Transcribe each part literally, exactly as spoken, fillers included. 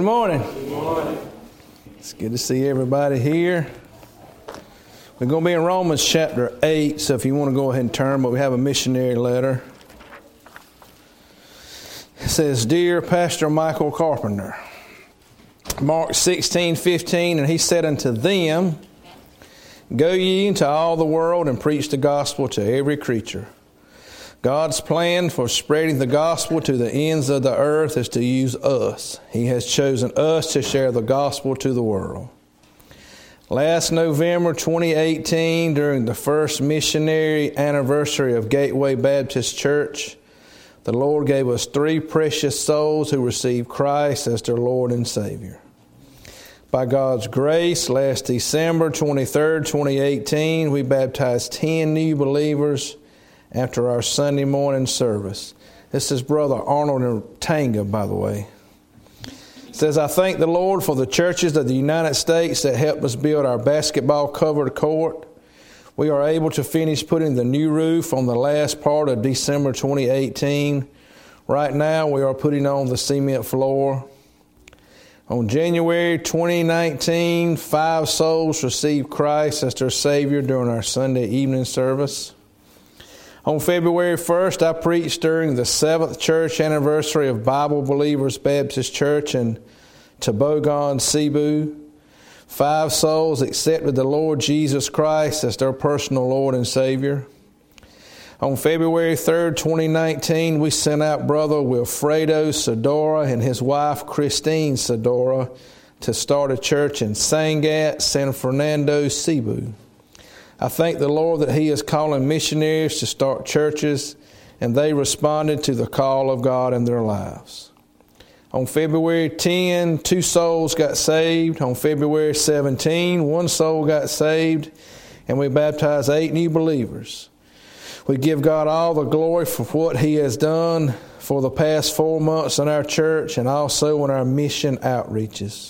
morning. Good morning. It's good to see everybody here. We're going to be in Romans chapter eight, so if you want to go ahead and turn, but we have a missionary letter. It says, Dear Pastor Michael Carpenter, Mark sixteen fifteen, and he said unto them, Go ye into all the world and preach the gospel to every creature. God's plan for spreading the gospel to the ends of the earth is to use us. He has chosen us to share the gospel to the world. Last November twenty eighteen, during the first missionary anniversary of Gateway Baptist Church, the Lord gave us three precious souls who received Christ as their Lord and Savior. By God's grace, last December twenty-third, twenty eighteen, we baptized ten new believers after our Sunday morning service. This is Brother Arnold Tanga, by the way. It says, I thank the Lord for the churches of the United States that helped us build our basketball covered court. We are able to finish putting the new roof on the last part of December twenty eighteen. Right now, we are putting on the cement floor. On January twenty nineteen, five souls received Christ as their Savior during our Sunday evening service. On February first, I preached during the seventh church anniversary of Bible Believers Baptist Church in Toboggan, Cebu. Five souls accepted the Lord Jesus Christ as their personal Lord and Savior. On February third, twenty nineteen, we sent out Brother Wilfredo Sedora and his wife Christine Sedora to start a church in Sangat, San Fernando, Cebu. I thank the Lord that He is calling missionaries to start churches, and they responded to the call of God in their lives. On February tenth, two souls got saved. On February seventeenth, one soul got saved, and we baptized eight new believers. We give God all the glory for what He has done for the past four months in our church and also in our mission outreaches.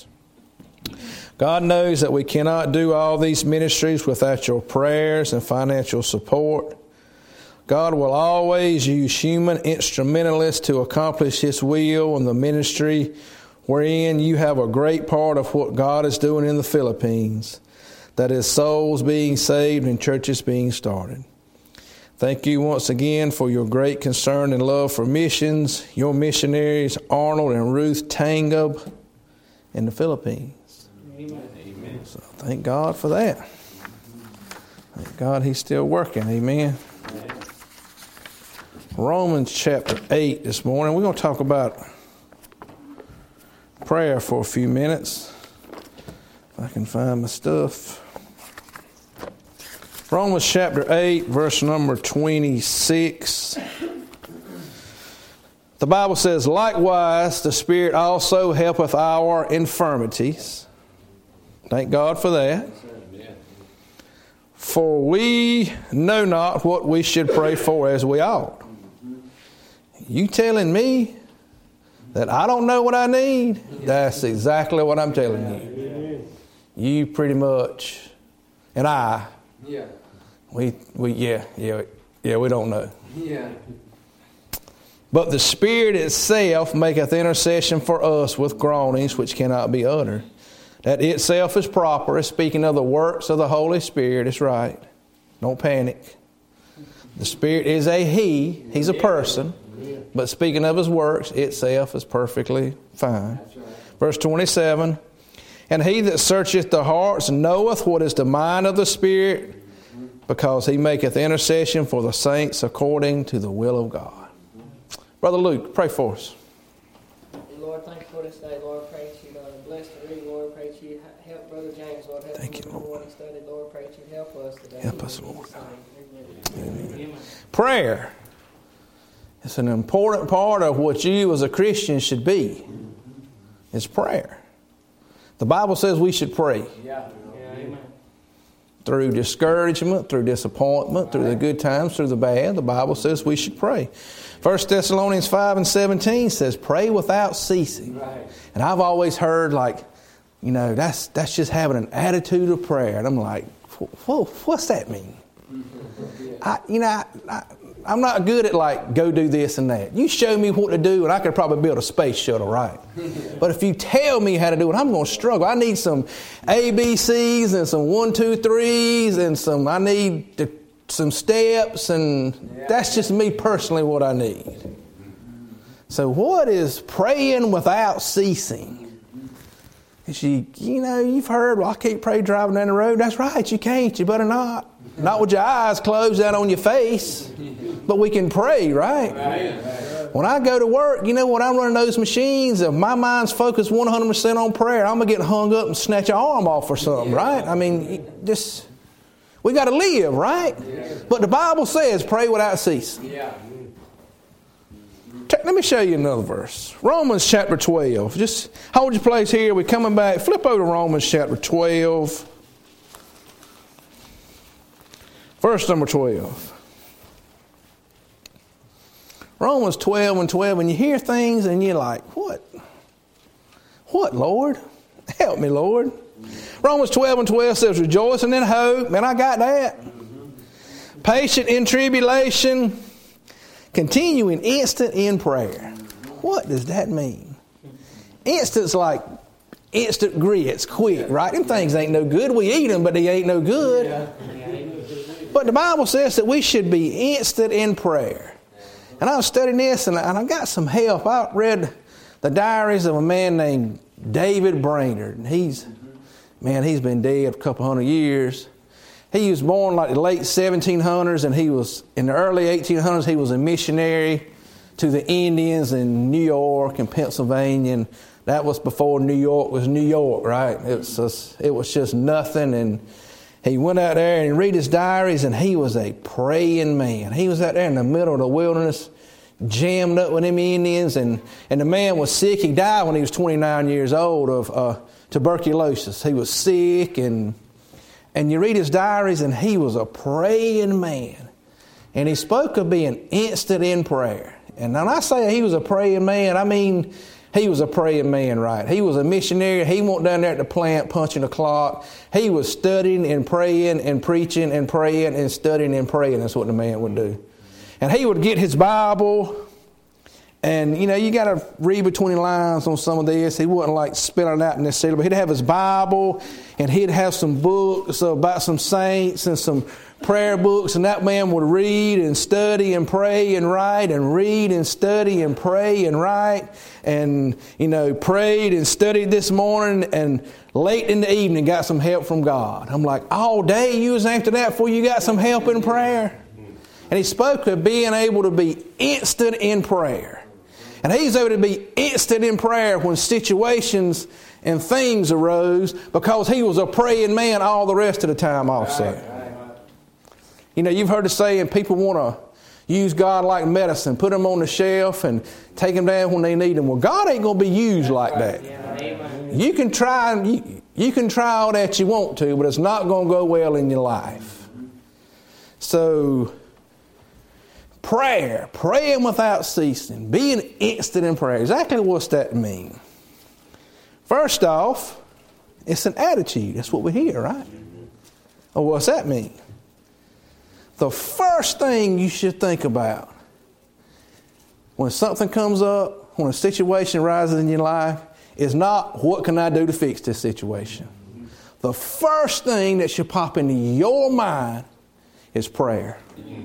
God knows that we cannot do all these ministries without your prayers and financial support. God will always use human instrumentalists to accomplish His will in the ministry wherein you have a great part of what God is doing in the Philippines. That is souls being saved and churches being started. Thank you once again for your great concern and love for missions, your missionaries, Arnold and Ruth Tangub in the Philippines. Amen. So thank God for that. Thank God He's still working. Amen. Amen. Romans chapter eight this morning. We're going to talk about prayer for a few minutes. If I can find my stuff. Romans chapter eight, verse number twenty-six. The Bible says, Likewise, the Spirit also helpeth our infirmities. Thank God for that. For we know not what we should pray for as we ought. You telling me that I don't know what I need? That's exactly what I'm telling you. You pretty much, and I, Yeah. we, we, yeah, yeah, yeah, we don't know. Yeah. But the Spirit itself maketh intercession for us with groanings which cannot be uttered. That itself is proper. It's speaking of the works of the Holy Spirit. It's right. Don't panic. The Spirit is a He. He's a person. But speaking of His works, itself is perfectly fine. Verse twenty-seven, And He that searcheth the hearts knoweth what is the mind of the Spirit, because He maketh intercession for the saints according to the will of God. Brother Luke, pray for us. Lord, thank you for this day. Lord, pray that you uh, bless the reading. Lord, pray that you help Brother James. Lord, help Thank him you, with what he studied. Lord, pray that you help us today. Help us, Lord. Amen. Amen. Prayer. It's an important part of what you as a Christian should be. It's prayer. The Bible says we should pray. Yeah. Yeah, amen. Through discouragement, through disappointment, through the good times, through the bad. The Bible says we should pray. First Thessalonians five and seventeen says, pray without ceasing. Right. And I've always heard like, you know, that's that's just having an attitude of prayer. And I'm like, whoa, what's that mean? I, you know, I, I, I'm not good at like, go do this and that. You show me what to do and I could probably build a space shuttle, right? But if you tell me how to do it, I'm going to struggle. I need some A B Cs and some one, two, threes and some, I need to, some steps, and that's just me personally what I need. So what is praying without ceasing? Is you, you know, you've heard, well, I can't pray driving down the road. That's right, you can't. You better not. Not with your eyes closed out on your face. But we can pray, right? When I go to work, you know, when I'm running those machines, if my mind's focused one hundred percent on prayer, I'm going to get hung up and snatch your arm off or something, right? I mean, just, we got to live, right? But the Bible says pray without ceasing. Let me show you another verse. Romans chapter twelve. Just hold your place here. We're coming back. Flip over to Romans chapter twelve. Verse number twelve. Romans twelve and twelve. And you hear things and you're like, what? What, Lord? Help me, Lord. Romans twelve and twelve says, rejoicing in hope. Man, I got that. Patient in tribulation. Continuing instant in prayer. What does that mean? Instant's like instant grits, quick, right? Them things ain't no good. We eat them, but they ain't no good. But the Bible says that we should be instant in prayer. And I was studying this, and I, and I got some help. I read the diaries of a man named David Brainerd. And he's, man, he's been dead a couple hundred years. He was born like the late seventeen hundreds, and he was, in the early eighteen hundreds, he was a missionary to the Indians in New York and Pennsylvania. And that was before New York was New York, right? It was just, it was just nothing. And he went out there and read his diaries, and he was a praying man. He was out there in the middle of the wilderness, jammed up with them Indians, and, and the man was sick. He died when he was twenty-nine years old of uh, tuberculosis. He was sick, and and you read his diaries, and he was a praying man. And he spoke of being instant in prayer. And when I say he was a praying man, I mean he was a praying man, right? He was a missionary. He went down there at the plant punching the clock. He was studying and praying and preaching and praying and studying and praying. That's what the man would do. And he would get his Bible. And, you know, you got to read between the lines on some of this. He wasn't like spelling it out necessarily, but he'd have his Bible, and he'd have some books about some saints and some prayer books, and that man would read and study and pray and write and read and study and pray and write and, you know, prayed and studied this morning, and late in the evening got some help from God. I'm like, all day you was after that before you got some help in prayer? And he spoke of being able to be instant in prayer. And he's able to be instant in prayer when situations and things arose, because he was a praying man all the rest of the time also. Right, right, right. You know, you've heard the saying, people want to use God like medicine, put him on the shelf and take him down when they need him. Well, God ain't going to be used like that. Yeah, you can try, you, you can try all that you want to, but it's not going to go well in your life. So, prayer, praying without ceasing, being instant in prayer. Exactly what's that mean? First off, it's an attitude. That's what we hear, right? Oh, what's that mean? The first thing you should think about when something comes up, when a situation arises in your life, is not what can I do to fix this situation. The first thing that should pop into your mind is prayer.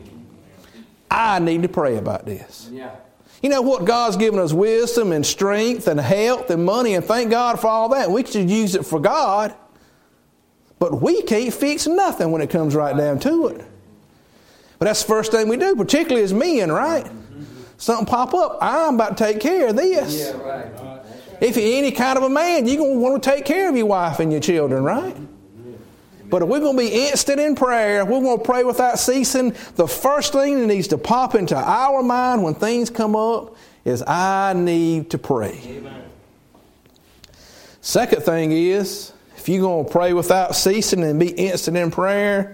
I need to pray about this. Yeah. You know what? God's given us wisdom and strength and health and money, and thank God for all that. We should use it for God. But we can't fix nothing when it comes right down to it. But that's the first thing we do, particularly as men, right? Mm-hmm. Something pop up, I'm about to take care of this. Yeah, right. Right. If you're any kind of a man, you're going to want to take care of your wife and your children, right? But if we're going to be instant in prayer, we're going to pray without ceasing, the first thing that needs to pop into our mind when things come up is, I need to pray. Amen. Second thing is, if you're going to pray without ceasing and be instant in prayer,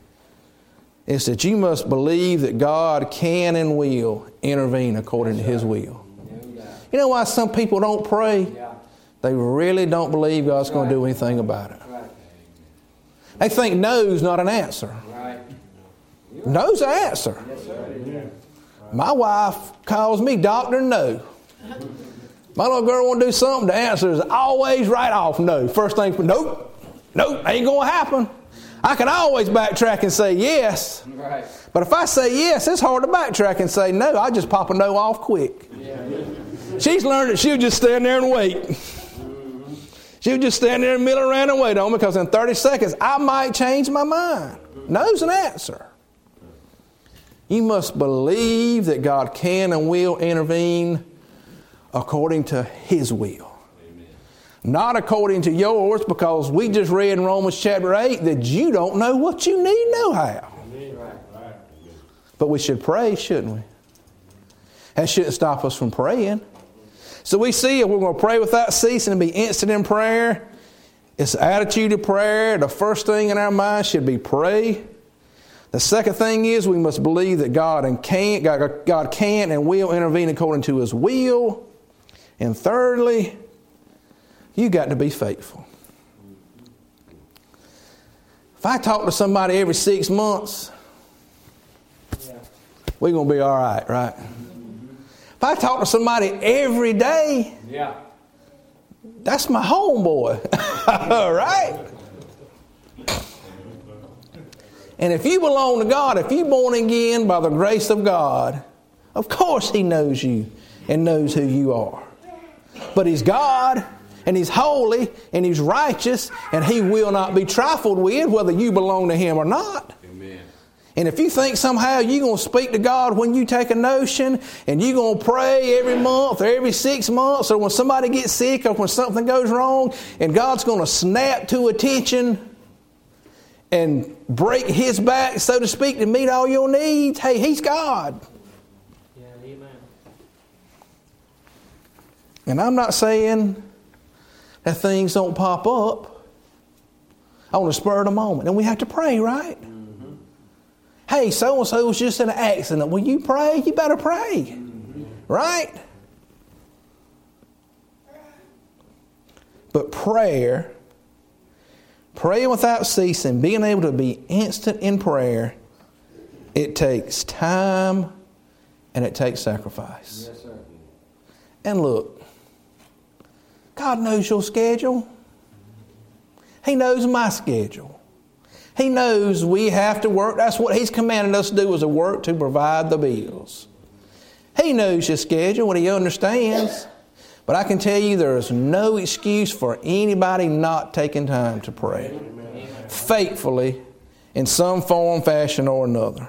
is that you must believe that God can and will intervene according That's to His right. will. Yeah. You know why some people don't pray? Yeah. They really don't believe God's right. going to do anything about it. They think no's not an answer. Right. No's an answer. Yes, sir. My wife calls me Doctor No. My little girl want to do something, the answer is always right off no. First thing, nope, nope, ain't going to happen. I can always backtrack and say yes. Right. But if I say yes, it's hard to backtrack and say no. I just pop a no off quick. Yeah. She's learned that she'll just stand there and wait. Mm-hmm. She'll just stand there and mill around and wait on me because in thirty seconds I might change my mind. Mm-hmm. No's an answer. You must believe that God can and will intervene according to His will. Amen. Not according to yours, because we just read in Romans chapter eight that you don't know what you need nohow. Amen. Right. Right. But we should pray, shouldn't we? That shouldn't stop us from praying. So we see if we're going to pray without ceasing and be instant in prayer, it's the attitude of prayer. The first thing in our mind should be pray. The second thing is we must believe that God and can, God, God can and will intervene according to His will. And thirdly, you got to be faithful. If I talk to somebody every six months, yeah. we're going to be all right, right? Mm-hmm. If I talk to somebody every day, yeah. that's my homeboy, right? And if you belong to God, if you're born again by the grace of God, of course He knows you and knows who you are. But He's God, and He's holy, and He's righteous, and He will not be trifled with whether you belong to Him or not. Amen. And if you think somehow you're going to speak to God when you take a notion, and you're going to pray every month or every six months, or when somebody gets sick or when something goes wrong, and God's going to snap to attention and break His back, so to speak, to meet all your needs, hey, He's God. And I'm not saying that things don't pop up on the spur of the moment. And we have to pray, right? Mm-hmm. Hey, so-and-so was just in an accident. Will you pray? You better pray. Mm-hmm. Right? But prayer, praying without ceasing, being able to be instant in prayer, it takes time and it takes sacrifice. Yes, sir. And look, God knows your schedule. He knows my schedule. He knows we have to work. That's what He's commanded us to do, is to work to provide the bills. He knows your schedule and He understands. But I can tell you there is no excuse for anybody not taking time to pray faithfully in some form, fashion, or another.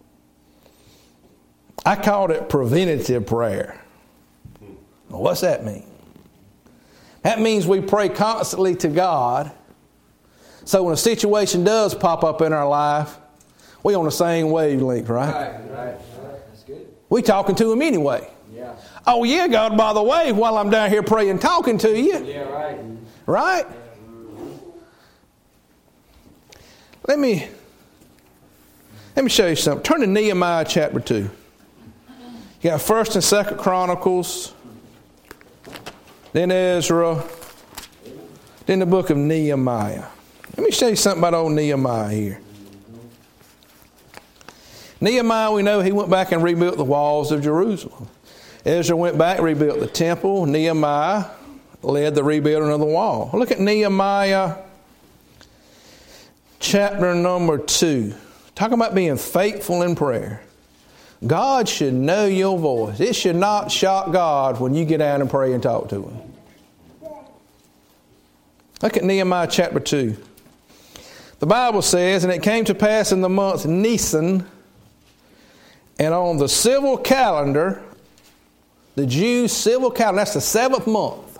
I called it preventative prayer. Well, what's that mean? That means we pray constantly to God, so when a situation does pop up in our life, we're on the same wavelength, right? Right, right, right. That's good. We're talking to Him anyway. Yeah. Oh yeah, God, by the way, while I'm down here praying, talking to you. Yeah, right. Right? Let me, let me show you something. Turn to Nehemiah chapter two. You got First and Second Chronicles, then Ezra, then the book of Nehemiah. Let me show you something about old Nehemiah here. Nehemiah, we know he went back and rebuilt the walls of Jerusalem. Ezra went back and rebuilt the temple. Nehemiah led the rebuilding of the wall. Look at Nehemiah chapter number two. Talking about being faithful in prayer. God should know your voice. It should not shock God when you get out and pray and talk to Him. Look at Nehemiah chapter two. The Bible says, and it came to pass in the month Nisan, and on the civil calendar, the Jews' civil calendar, that's the seventh month.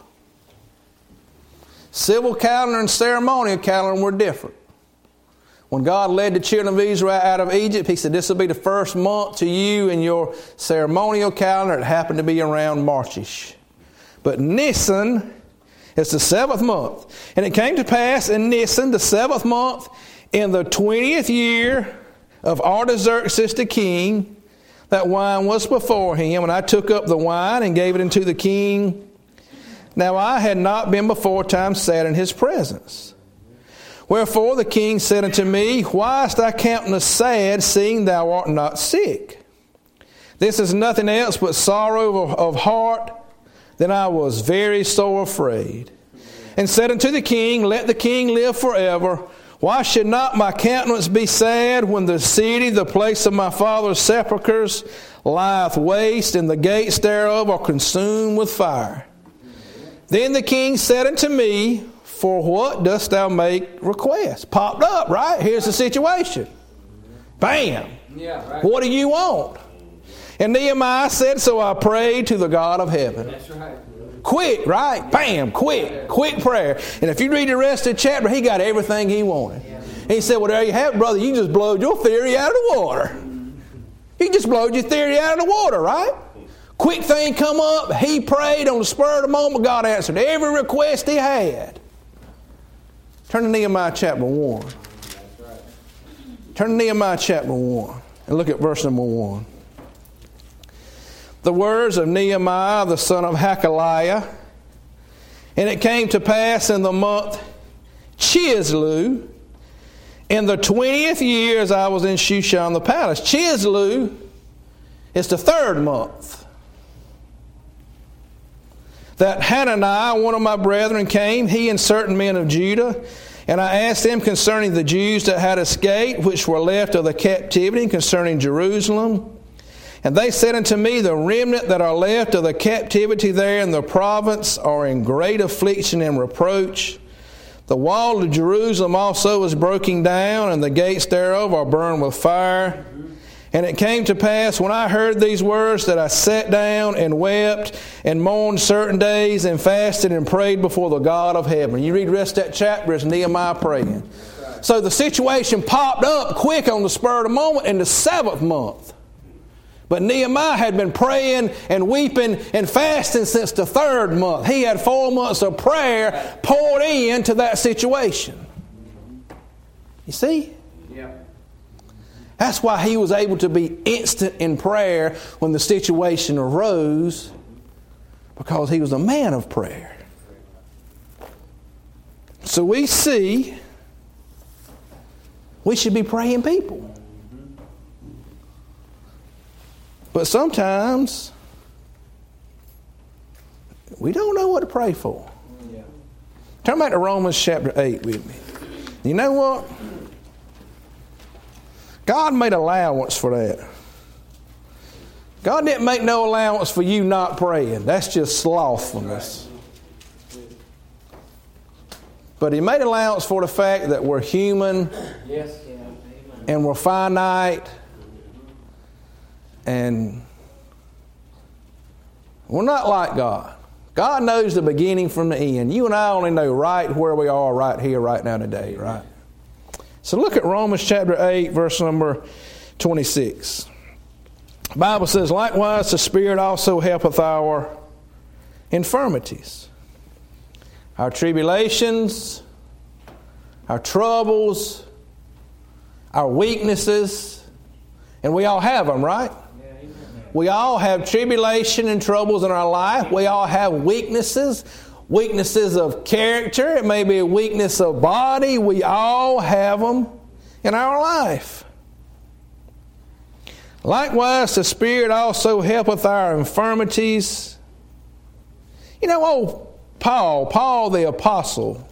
Civil calendar and ceremonial calendar were different. When God led the children of Israel out of Egypt, He said, this will be the first month to you in your ceremonial calendar. It happened to be around Marchish. But Nisan is the seventh month. And it came to pass in Nisan, the seventh month, in the twentieth year of Artaxerxes the king, that wine was before him, and I took up the wine and gave it unto the king. Now I had not been before time sat in his presence. Wherefore the king said unto me, why is thy countenance sad, seeing thou art not sick? This is nothing else but sorrow of, of heart. Then I was very sore afraid, and said unto the king, Let the king live forever. Why should not my countenance be sad when the city, the place of my father's sepulchres, lieth waste, and the gates thereof are consumed with fire? Then the king said unto me, For what dost thou make request? Popped up, right? Here's the situation. Bam! Yeah, right. What do you want? And Nehemiah said, So I prayed to the God of heaven. That's right. Quick, right? Bam, quick, quick prayer. And if you read the rest of the chapter, he got everything he wanted. And he said, Well, there you have it, brother. You just blowed your theory out of the water. You just blowed your theory out of the water, right? Quick thing come up. He prayed on the spur of the moment. God answered every request he had. Turn to Nehemiah chapter one. Turn to Nehemiah chapter one and look at verse number one. The words of Nehemiah, the son of Hakaliah. And it came to pass in the month Chislew, in the twentieth year as I was in Shushan the palace. Chislew is the third month. That Hananiah, one of my brethren, came, he and certain men of Judah, and I asked them concerning the Jews that had escaped, which were left of the captivity, concerning Jerusalem. And they said unto me, The remnant that are left of the captivity there in the province are in great affliction and reproach. The wall of Jerusalem also is broken down, and the gates thereof are burned with fire. And it came to pass, when I heard these words, that I sat down and wept and mourned certain days and fasted and prayed before the God of heaven. You read the rest of that chapter, it's Nehemiah praying. So the situation popped up quick on the spur of the moment in the seventh month. But Nehemiah had been praying and weeping and fasting since the third month. He had four months of prayer poured into that situation. You see? Yeah. That's why he was able to be instant in prayer when the situation arose, because he was a man of prayer. So we see we should be praying people. But sometimes we don't know what to pray for. Yeah. Turn back to Romans chapter eight with me. You know what? God made allowance for that. God didn't make no allowance for you not praying. That's just slothfulness. But He made allowance for the fact that we're human. Yes. And we're finite. And we're not like God. God knows the beginning from the end. You and I only know right where we are right here, right now today, right? So look at Romans chapter eight, verse number twenty-six. The Bible says, Likewise the Spirit also helpeth our infirmities, our tribulations, our troubles, our weaknesses. And we all have them, right? We all have tribulation and troubles in our life. We all have weaknesses. Weaknesses of character. It may be a weakness of body. We all have them in our life. Likewise, the Spirit also helpeth our infirmities. You know, oh, Paul, Paul the apostle.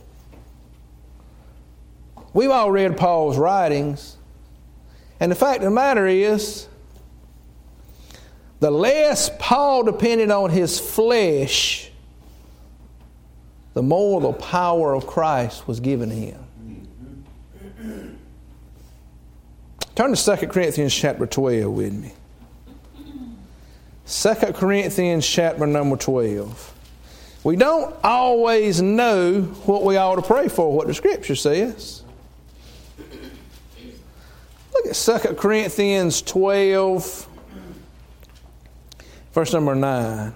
We've all read Paul's writings. And the fact of the matter is, the less Paul depended on his flesh, the more the power of Christ was given him. Turn to Second Corinthians chapter twelve with me. Second Corinthians chapter number twelve. We don't always know what we ought to pray for, what the Scripture says. Look at Second Corinthians twelve, verse number nine.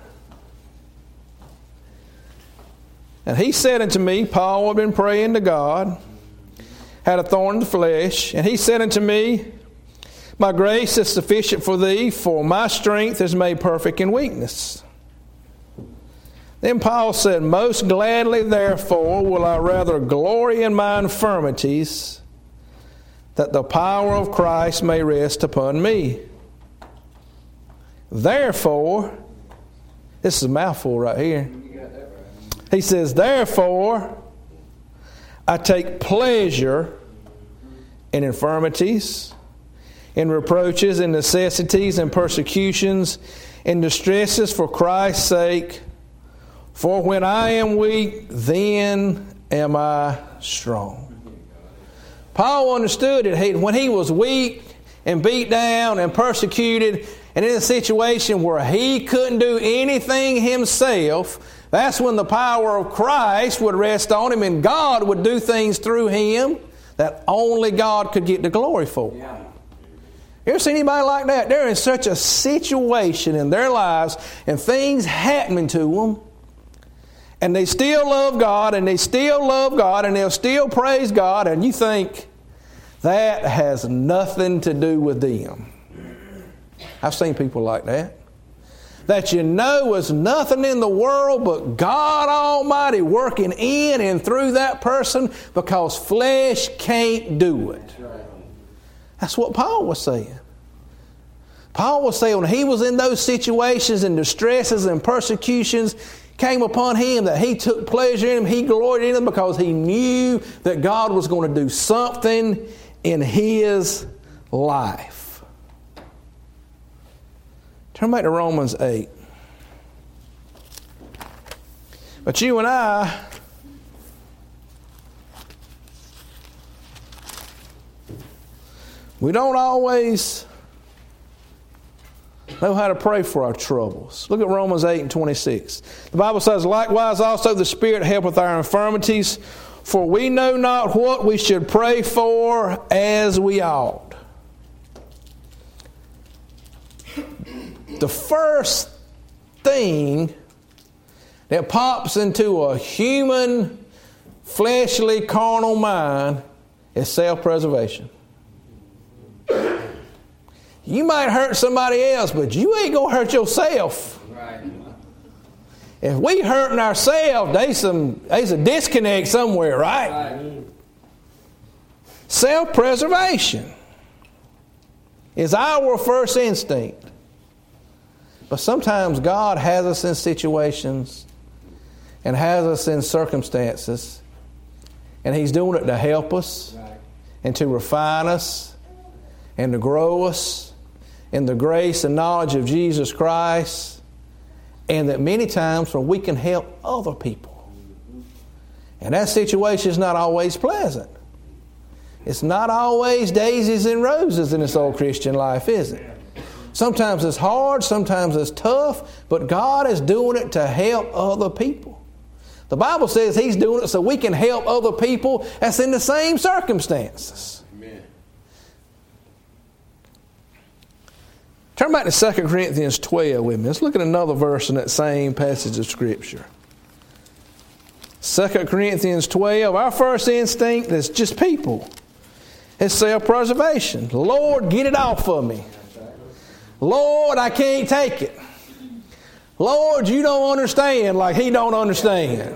And he said unto me, Paul had been praying to God, had a thorn in the flesh, and he said unto me, My grace is sufficient for thee, for my strength is made perfect in weakness. Then Paul said, Most gladly therefore will I rather glory in my infirmities, that the power of Christ may rest upon me. Therefore, this is a mouthful right here. He says, therefore, I take pleasure in infirmities, in reproaches, in necessities, in persecutions, in distresses for Christ's sake. For when I am weak, then am I strong. Paul understood it. He, when he was weak and beat down and persecuted and in a situation where he couldn't do anything himself, that's when the power of Christ would rest on him and God would do things through him that only God could get the glory for. Yeah. You ever seen anybody like that? They're in such a situation in their lives and things happening to them, and they still love God, and they still love God, and they'll still praise God, and you think that has nothing to do with them. I've seen people like that. That you know was nothing in the world but God Almighty working in and through that person because flesh can't do it. That's what Paul was saying. Paul was saying when he was in those situations and distresses and persecutions came upon him, that he took pleasure in them, he gloried in them because he knew that God was going to do something in his life. Turn back to Romans eight. But you and I, we don't always know how to pray for our troubles. Look at Romans eight and twenty-six. The Bible says, likewise also the Spirit helpeth our infirmities, for we know not what we should pray for as we ought. The first thing that pops into a human, fleshly, carnal mind is self-preservation. You might hurt somebody else, but you ain't going to hurt yourself. Right. If we hurting ourselves, there's some there's a disconnect somewhere, right? Right. Self-preservation is our first instinct. But sometimes God has us in situations and has us in circumstances, and He's doing it to help us and to refine us and to grow us in the grace and knowledge of Jesus Christ, and that many times where we can help other people. And that situation is not always pleasant. It's not always daisies and roses in this old Christian life, is it? Sometimes it's hard, sometimes it's tough, but God is doing it to help other people. The Bible says He's doing it so we can help other people that's in the same circumstances. Amen. Turn back to Second Corinthians twelve with me. Let's look at another verse in that same passage of Scripture. Second Corinthians twelve, our first instinct is just people. It's self-preservation. Lord, get it off of me. Lord, I can't take it. Lord, you don't understand like He don't understand.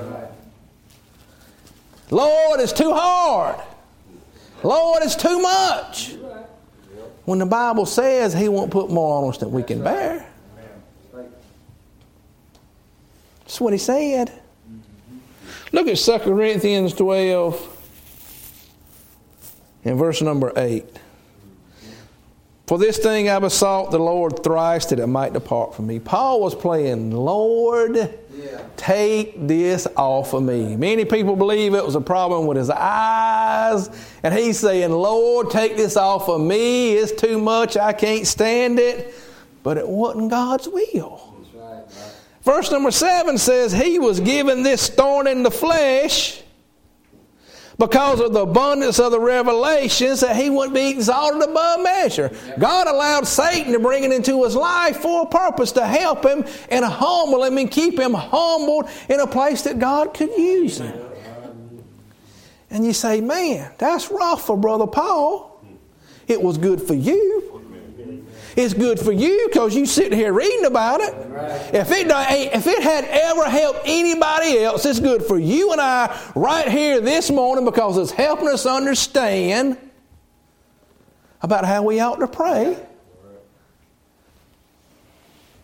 Lord, it's too hard. Lord, it's too much. When the Bible says He won't put more on us than we can bear. That's what He said. Look at Second Corinthians twelve and verse number eight. For this thing I besought the Lord thrice that it might depart from me. Paul was playing, Lord, yeah. take this off of me. Many people believe it was a problem with his eyes. And he's saying, Lord, take this off of me. It's too much. I can't stand it. But it wasn't God's will. That's right, right. Verse number seven says, He was given this thorn in the flesh because of the abundance of the revelations, that He wouldn't be exalted above measure. Yep. God allowed Satan to bring it into his life for a purpose, to help him and humble him and keep him humbled in a place that God could use him. And you say, man, that's rough for Brother Paul. It was good for you. It's good for you because you sit here reading about it. If it, if it had ever helped anybody else, it's good for you and I right here this morning because it's helping us understand about how we ought to pray.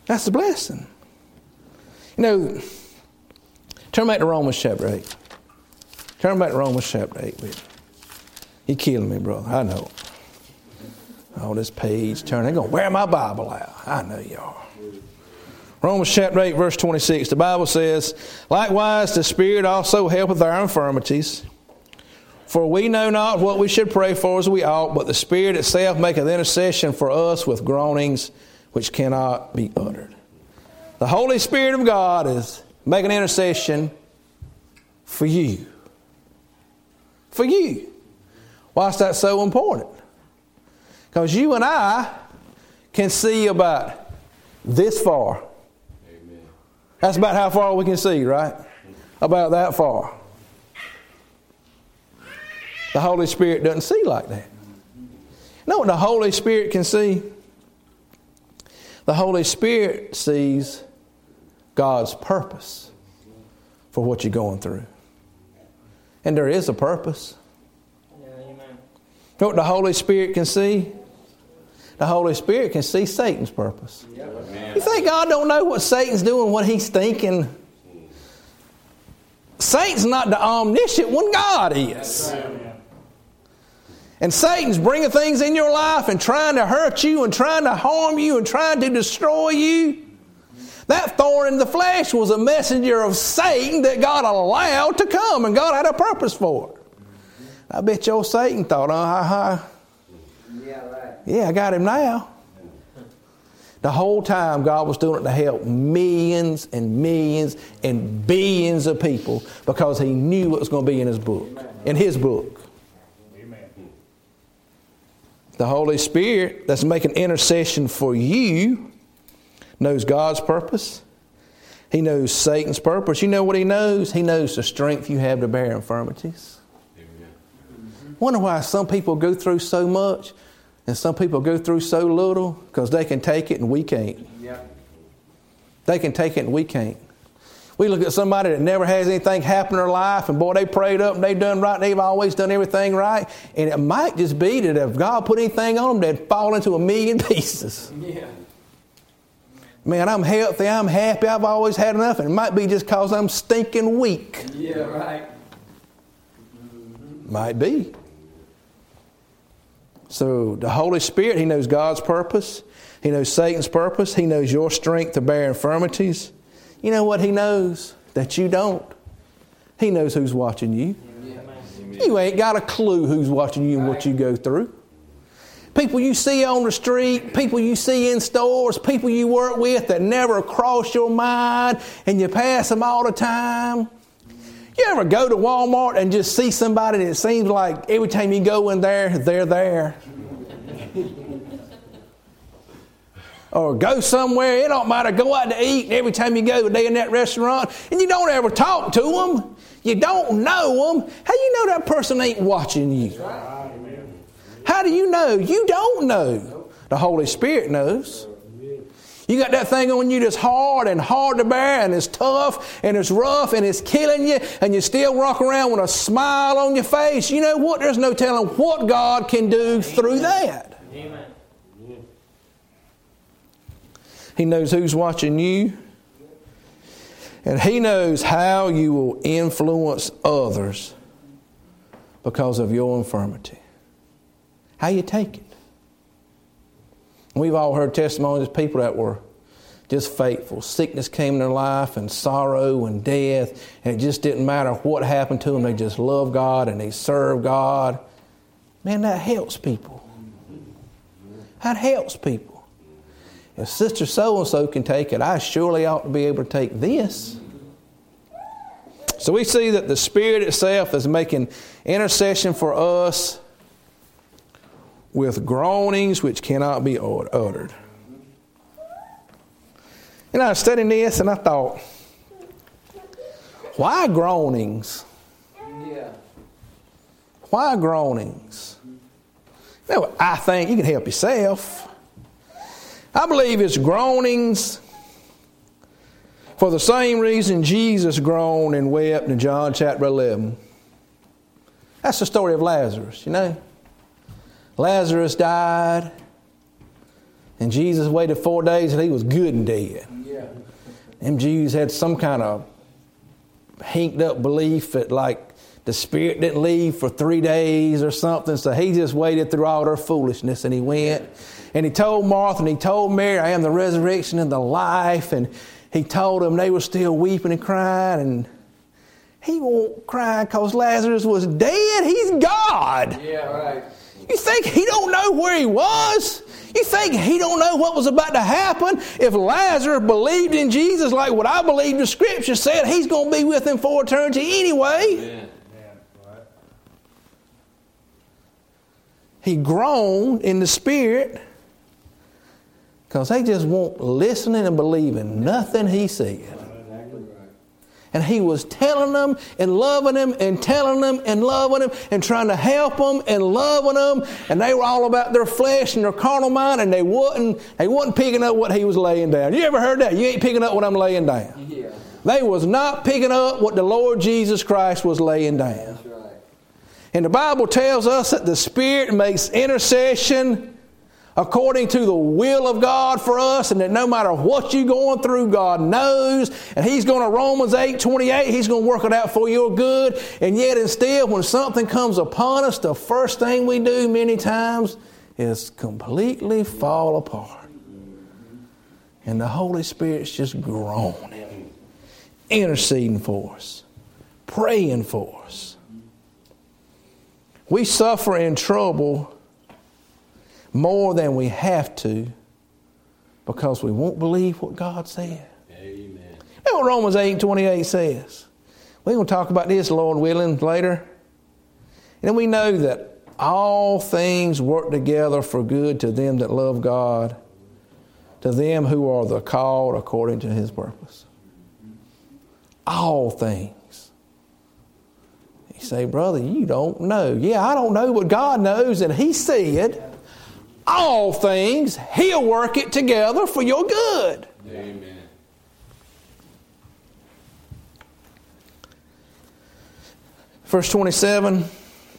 That's the blessing. You know, turn back to Romans chapter eight. Turn back to Romans chapter eight with me. You're killing me, brother. I know. All this page turn. They're going to wear my Bible out. I know you are. Romans chapter eight, verse twenty-six. The Bible says, likewise the Spirit also helpeth our infirmities. For we know not what we should pray for as we ought, but the Spirit itself maketh intercession for us with groanings which cannot be uttered. The Holy Spirit of God is making intercession for you. For you. Why is that so important? Because you and I can see about this far. Amen. That's about how far we can see, right? About that far. The Holy Spirit doesn't see like that. You know what the Holy Spirit can see? The Holy Spirit sees God's purpose for what you're going through. And there is a purpose. Yeah, amen. You know what the Holy Spirit can see? The Holy Spirit can see Satan's purpose. Yep. You think God don't know what Satan's doing, what he's thinking? Satan's not the omniscient one. God is. And Satan's bringing things in your life and trying to hurt you and trying to harm you and trying to destroy you. That thorn in the flesh was a messenger of Satan that God allowed to come, and God had a purpose for it. I bet your Satan thought, oh, ha, ha. Yeah, right. Yeah, I got him now. The whole time God was doing it to help millions and millions and billions of people because he knew what was going to be in his book. In his book. Amen. The Holy Spirit that's making intercession for you knows God's purpose. He knows Satan's purpose. You know what he knows? He knows the strength you have to bear infirmities. Amen. Wonder why some people go through so much and some people go through so little, because they can take it and we can't. Yep. They can take it and we can't. We look at somebody that never has anything happen in their life, and boy, they prayed up and they done right, and they've always done everything right. And it might just be that if God put anything on them, they'd fall into a million pieces. Yeah. Man, I'm healthy, I'm happy, I've always had enough, and it might be just because I'm stinking weak. Yeah, right. Might be. So the Holy Spirit, he knows God's purpose. He knows Satan's purpose. He knows your strength to bear infirmities. You know what he knows that you don't? He knows who's watching you. Yeah. You ain't got a clue who's watching you and what you go through. People you see on the street, people you see in stores, people you work with that never cross your mind and you pass them all the time. You ever go to Walmart and just see somebody that it seems like every time you go in there, they're there? Or go somewhere, it don't matter, go out to eat, and every time you go, they're in that restaurant, and you don't ever talk to them. You don't know them. How do you know that person ain't watching you? How do you know? You don't know. The Holy Spirit knows. You got that thing on you that's hard and hard to bear, and it's tough and it's rough and it's killing you, and you still walk around with a smile on your face. You know what? There's no telling what God can do through that. Amen. He knows who's watching you, and he knows how you will influence others because of your infirmity. How you take it. We've all heard testimonies of people that were just faithful. Sickness came in their life and sorrow and death, and it just didn't matter what happened to them. They just loved God and they served God. Man, that helps people. That helps people. If Sister so-and-so can take it, I surely ought to be able to take this. So we see that the Spirit itself is making intercession for us with groanings which cannot be uttered. And I was studying this and I thought, why groanings? Yeah. Why groanings? You know, I think you can help yourself. I believe it's groanings for the same reason Jesus groaned and wept in John chapter eleven. That's the story of Lazarus, you know. Lazarus died, And Jesus waited four days and he was good and dead. Yeah. Them Jews had some kind of hinked up belief that like the Spirit didn't leave for three days or something. So he just waited through all their foolishness and he went. And he told Martha and he told Mary, I am the resurrection and the life. And he told them they were still weeping and crying. And he won't cry because Lazarus was dead. He's God. Yeah, right. You think he don't know where he was? You think he don't know what was about to happen? If Lazarus believed in Jesus like what I believe the Scripture said, he's going to be with him for eternity anyway. Amen. He groaned in the Spirit because they just won't listening and believing nothing he said. And he was telling them and loving them and telling them and loving them and trying to help them and loving them. And they were all about their flesh and their carnal mind, and they wasn't, they wasn't picking up what he was laying down. You ever heard that? You ain't picking up what I'm laying down. Yeah. They was not picking up what the Lord Jesus Christ was laying down. That's right. And the Bible tells us that the Spirit makes intercession according to the will of God for us, and that no matter what you're going through, God knows, and He's going to, Romans eight twenty-eight, He's going to work it out for your good. And yet instead, when something comes upon us, the first thing we do many times is completely fall apart. And the Holy Spirit's just groaning, interceding for us, praying for us. We suffer in trouble more than we have to because we won't believe what God said. Amen. That's what Romans eight twenty-eight says. We're going to talk about this, Lord willing, later. And we know that all things work together for good to them that love God, to them who are the called according to His purpose. All things. You say, brother, you don't know. Yeah, I don't know, but God knows, and He said, all things, He'll work it together for your good. Amen. Verse twenty-seven,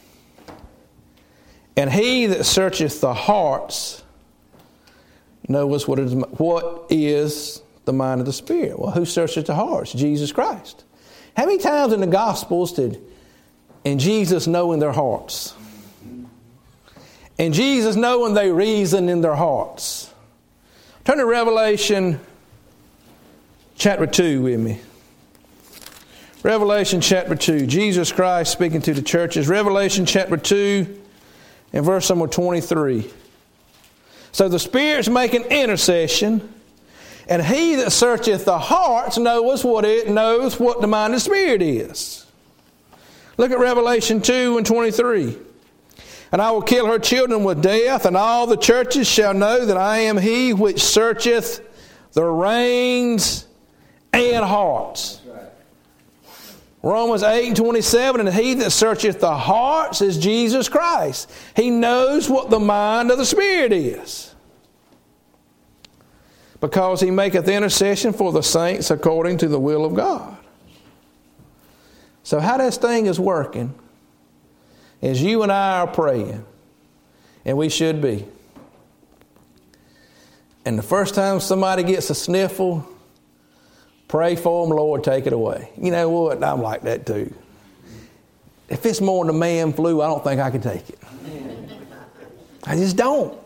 and He that searcheth the hearts knoweth what is, what is the mind of the Spirit. Well, who searcheth the hearts? Jesus Christ. How many times in the Gospels did and Jesus know in their hearts? And Jesus knowing they reason in their hearts. Turn to Revelation chapter two with me. Revelation chapter two. Jesus Christ speaking to the churches. Revelation chapter two and verse number twenty-three. So the Spirit's making intercession, and He that searcheth the hearts knows what it knows what the mind of the Spirit is. Look at Revelation two and twenty-three. And I will kill her children with death, and all the churches shall know that I am He which searcheth the reins and hearts. That's right. Romans eight and twenty-seven, and He that searcheth the hearts is Jesus Christ. He knows what the mind of the Spirit is, because He maketh intercession for the saints according to the will of God. So how this thing is working is you and I are praying, and we should be. And the first time somebody gets a sniffle, pray for them, Lord, take it away. You know what? I'm like that too. If it's more than a man flu, I don't think I can take it. I just don't.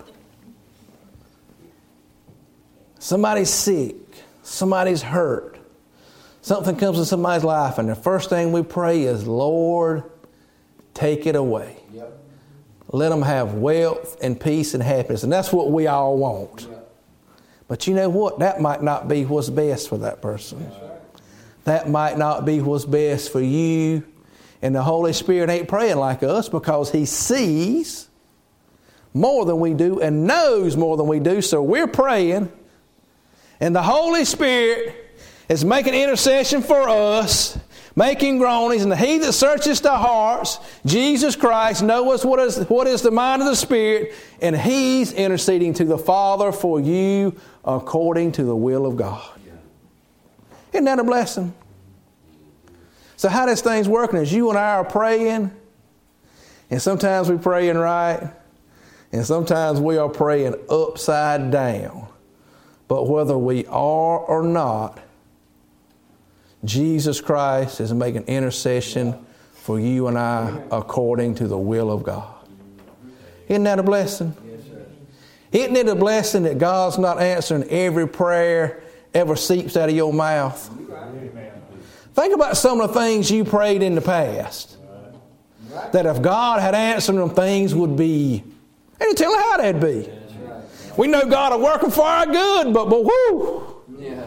Somebody's sick. Somebody's hurt. Something comes in somebody's life, and the first thing we pray is, Lord, take it away. Yep. Let them have wealth and peace and happiness. And that's what we all want. Yep. But you know what? That might not be what's best for that person. That's right. That might not be what's best for you. And the Holy Spirit ain't praying like us because He sees more than we do and knows more than we do. So we're praying, and the Holy Spirit is making intercession for us, making groanings, and He that searches the hearts, Jesus Christ, knows what is, what is the mind of the Spirit, and He's interceding to the Father for you according to the will of God. Yeah. Isn't that a blessing? So how this thing's working is you and I are praying, and sometimes we're praying right, And sometimes we are praying upside down. But whether we are or not, Jesus Christ is making intercession for you and I according to the will of God. Isn't that a blessing? Yes, sir. Isn't it a blessing that God's not answering every prayer ever seeps out of your mouth? Right. Think about some of the things you prayed in the past. Right. That if God had answered them, things would be, I didn't tell you how that'd be. That's right. We know God is working for our good, but, but whoo! Yeah.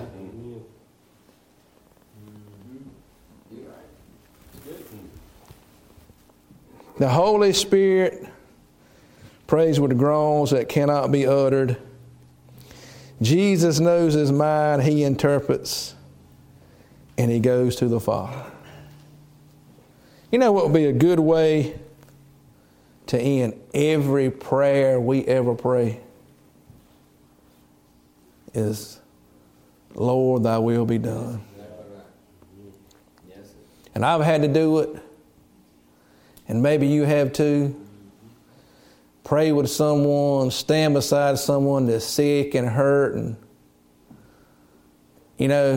The Holy Spirit prays with groans that cannot be uttered. Jesus knows His mind. He interprets. And He goes to the Father. You know what would be a good way to end every prayer we ever pray? Is, Lord, Thy will be done. And I've had to do it. And maybe you have too. Pray with someone, stand beside someone that's sick and hurt and, you know,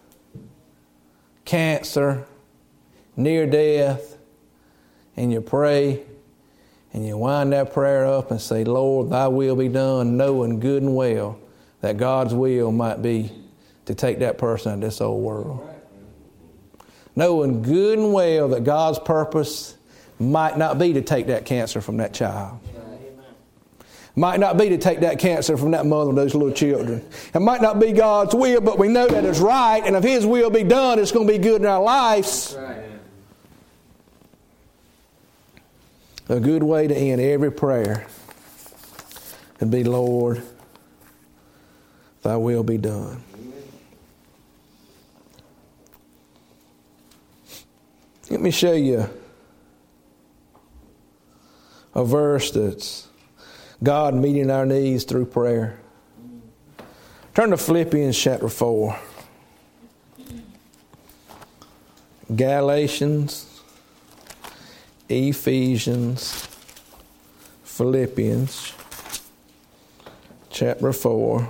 cancer, near death, and you pray and you wind that prayer up and say, Lord, Thy will be done, knowing good and well that God's will might be to take that person out of this old world. Knowing good and well that God's purpose might not be to take that cancer from that child. Might not be to take that cancer from that mother and those little children. It might not be God's will, but we know that it's right. And if His will be done, it's going to be good in our lives. Right. A good way to end every prayer would be, Lord, Thy will be done. Let me show you a verse that's God meeting our needs through prayer. Turn to Philippians chapter four. Galatians, Ephesians, Philippians chapter four.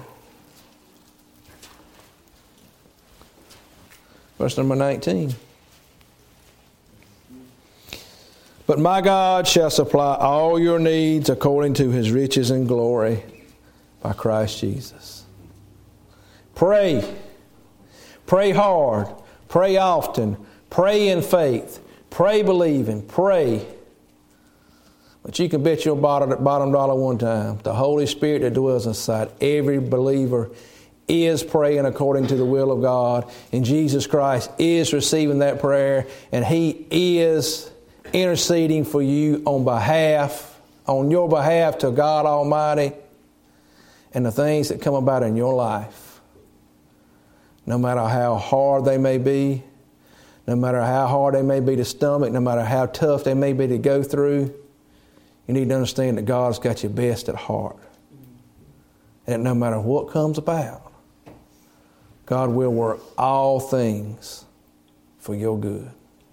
Verse number nineteen. But my God shall supply all your needs according to His riches and glory by Christ Jesus. Pray. Pray hard. Pray often. Pray in faith. Pray believing. Pray. But you can bet your bottom, bottom dollar one time, the Holy Spirit that dwells inside every believer is praying according to the will of God. And Jesus Christ is receiving that prayer. And He is interceding for you on behalf, on your behalf to God Almighty and the things that come about in your life. No matter how hard they may be, no matter how hard they may be to stomach, no matter how tough they may be to go through, you need to understand that God's got your best at heart. And no matter what comes about, God will work all things for your good.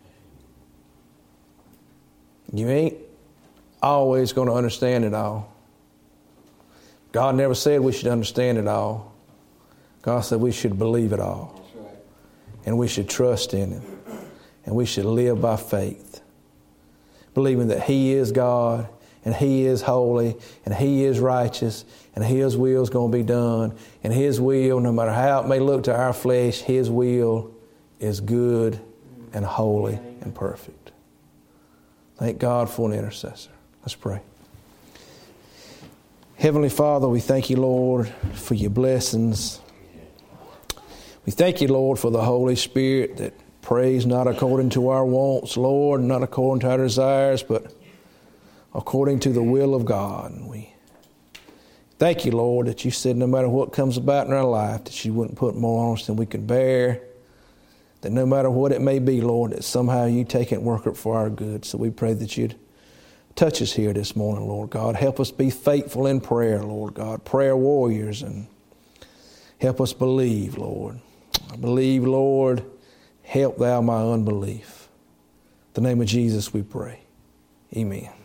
You ain't always going to understand it all. God never said we should understand it all. God said we should believe it all. That's right. And we should trust in Him. And we should live by faith. Believing that He is God and He is holy and He is righteous and His will is going to be done. And His will, no matter how it may look to our flesh, His will is good and holy and perfect. Thank God for an intercessor. Let's pray. Heavenly Father, we thank You, Lord, for Your blessings. We thank You, Lord, for the Holy Spirit that prays not according to our wants, Lord, not according to our desires, but according to the will of God. And we thank You, Lord, that You said no matter what comes about in our life, that You wouldn't put more on us than we could bear. That no matter what it may be, Lord, that somehow You take it and work it for our good. So we pray that You'd touch us here this morning, Lord God. Help us be faithful in prayer, Lord God. Prayer warriors, and help us believe, Lord. I believe, Lord. Help Thou my unbelief. In the name of Jesus we pray. Amen.